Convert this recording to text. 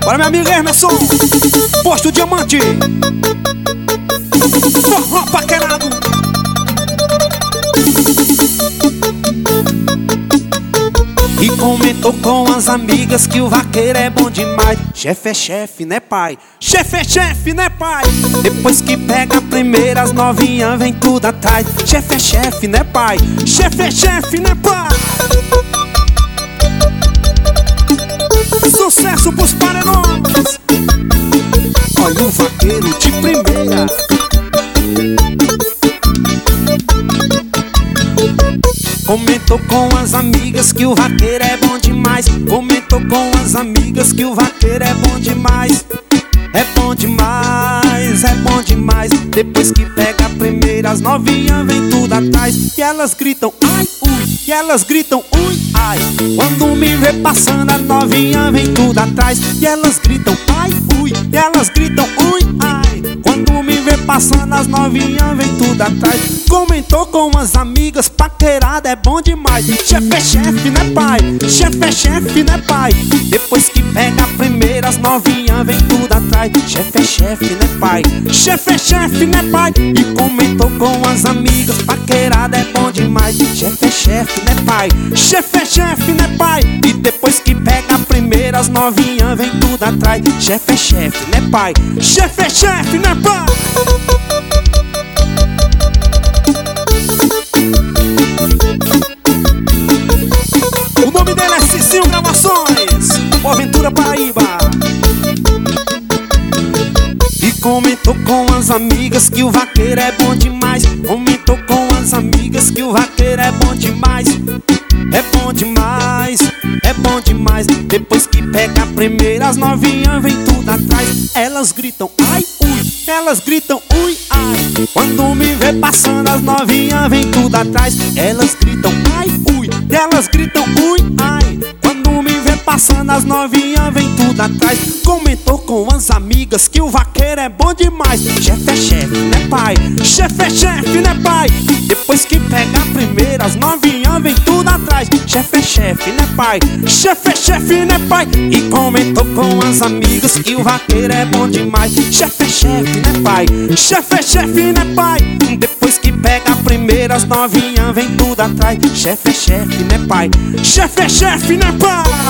Para meu amigo Emerson, Posto Diamante, forró paquerado. E comentou com as amigas que o vaqueiro é bom demais. Chefe é chefe, né pai? Chefe é chefe, né pai? Depois que pega a primeira, as novinhas vem tudo atrás. Chefe é chefe, né pai? Chefe é chefe, né pai? Sucesso pros paredões. Olha o vaqueiro de primeira. Comentou com as amigas que o vaqueiro é bom demais. Comentou com as amigas que o vaqueiro é bom demais. É bom demais, é bom demais. Depois que pega a primeira, as novinhas vem tudo atrás. E elas gritam ai, ui, e elas gritam ui, ai. Quando me vê passando, as novinhas vem tudo atrás. E elas gritam ai, ui, e elas gritam ui, ai. Quando me vê passando, as novinhas vem tudo atrás. Comentou com as amigas, paquerada é bom demais. Chefe é chefe, né pai? Chefe é chefe, né pai? Depois que pega a primeira, as novinhas vem tudo atrás. Chefe é chefe, né pai? Chefe é chefe, né pai? E comentou com as amigas, paquerada é bom demais. Chefe é chefe, né pai? Chefe é chefe, né pai? E depois que pega a primeira, as novinhas vem tudo atrás. Chefe é chefe, né pai? Chefe é chefe, né pai? O nome dele é Cicinho Gravações, Boaventura, Paraíba. E comentou com as amigas que o vaqueiro é bom demais. Comentou com as amigas que o vaqueiro é bom demais. É bom demais, é bom demais. Depois que pega a primeira, as novinhas vem tudo atrás. Elas gritam ai, ui, elas gritam ui, ai. Quando me vê passando, as novinhas vem tudo atrás. Elas gritam ai, ui, elas gritam ui, ai. Quando me vê passando, as novinhas vem tudo atrás. Comentou com as amigas que o vaqueiro é bom demais. Chefe é chefe, né pai? Chefe é chefe, né pai? Depois que pega a primeira, as novinhas vem tudo atrás. Chefe é chefe, né pai? Chefe é chefe, né pai? E comentou com as amigas que o vaqueiro é bom demais. Chefe é chefe, né pai? Chefe é chefe, né pai? Depois que pega a primeira, as novinhas vem tudo atrás. Chefe é chefe, né pai? Chefe é chefe, né pai?